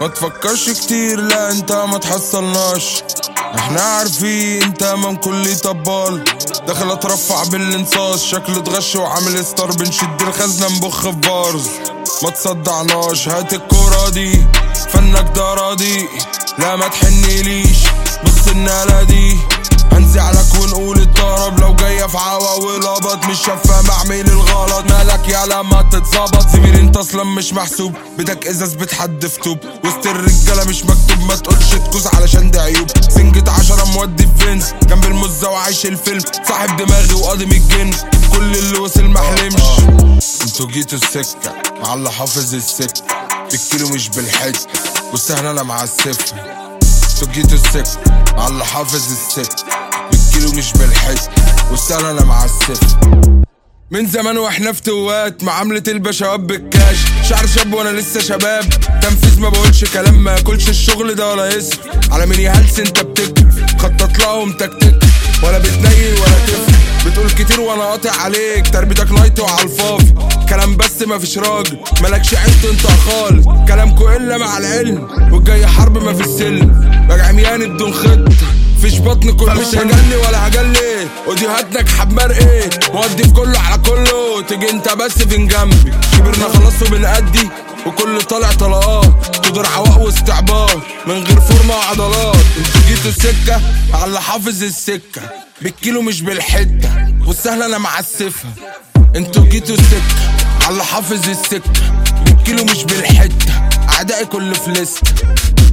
ما تفكرش كتير، لا انت ما تحصلناش. احنا عارفين انت امام كل طبال، داخل اترفع بالانصاص، شكل اتغش وعامل ستار، بنشد الخزنة نبخ في بارز. ما تصدعناش، هات الكورة دي فنك ده راضي، لا ما تحنيليش بص النالة دي، هنزعلك ونقول الطرب لو جاية في عوا ولبط، مش شفام اعمل الغلط، مالك يا لما تتظبط. زميلي انت اصلا مش محسوب، بدك ازاز بتحدف طوب، وسط الرجالة مش مكتوب، ما تقولش تكوز علشان ده عيوب. سنجة 10 مودي في فينس جنب المزة وعايش الفيلم، صاحب دماغي وقاضم الجن، كل اللي وصل محلمش. انتوا جيتوا السكة مع اللي حافظ السكة، بالكيلو مش بالحتة والسهل انا مع السفة. انتوا جيتوا السكة مع اللي حافظ السكة، بالكيلو مش بالحتة والسهل انا مع السفة. من زمان واحنا في توات معاملة البشوات بالكاش، شعر شاب وانا لسه شباب، تنفيذ ما بقولش كلام، ما اكلش الشغل ده ولا يصرف على مين يا هلس. انت بتكرف خطط لهم تكتك، ولا بتنيل ولا تفرق، بتقول كتير وانا قاطع عليك، تربيتك نايت وعلى الفاضي، كلام بس ما فيش راجل، مالكش عيلت انت خالص، كلامكو الا مع العلم، والجاي حرب ما في السلم، راجع عمياني بدون خطة، فيش بطن كله مش هجلي ولا هجلي، وديهاتك حمار ايه، مودي في كله على كله، تيجي انت بس فين جنبي، كبرنا خلاص وبنأدي، وكل طالع طلقات، تدور عواق واستعباط، من غير فورمة وعضلات. انتوا جيتوا السكة على اللي حافظ السكة، بالكيلو مش بالحتة والسهل انا معسفها. انتوا جيتوا السكة على اللي حافظ السكة، بالكيلو مش بالحتة، اعدائي كل في لسه.